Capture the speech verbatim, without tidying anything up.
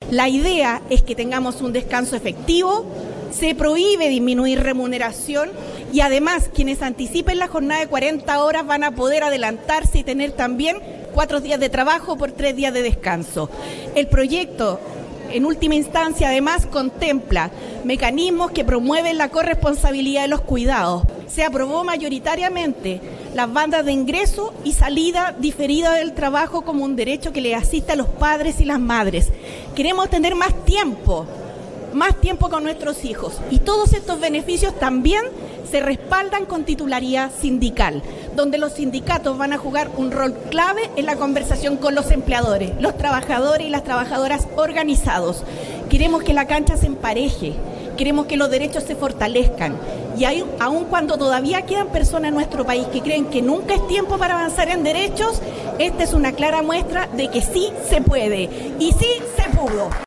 La idea es que tengamos un descanso efectivo, se prohíbe disminuir remuneración y además quienes anticipen la jornada de cuarenta horas van a poder adelantarse y tener también cuatro días de trabajo por tres días de descanso. El proyecto, en última instancia, además contempla mecanismos que promueven la corresponsabilidad de los cuidados. Se aprobó mayoritariamente las bandas de ingreso y salida diferida del trabajo como un derecho que le asiste a los padres y las madres. Queremos tener más tiempo, más tiempo con nuestros hijos y todos estos beneficios también se respaldan con titularidad sindical, donde los sindicatos van a jugar un rol clave en la conversación con los empleadores, los trabajadores y las trabajadoras organizados. Queremos que la cancha se empareje, queremos que los derechos se fortalezcan y hay, aun cuando todavía quedan personas en nuestro país que creen que nunca es tiempo para avanzar en derechos, esta es una clara muestra de que sí se puede y sí se pudo.